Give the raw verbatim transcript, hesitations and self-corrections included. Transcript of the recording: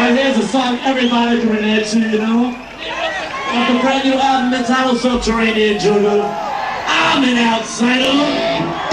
Well, here's a song everybody can relate to, you know. Of the brand new album entitled Subterranean Jungle. I'm an outsider.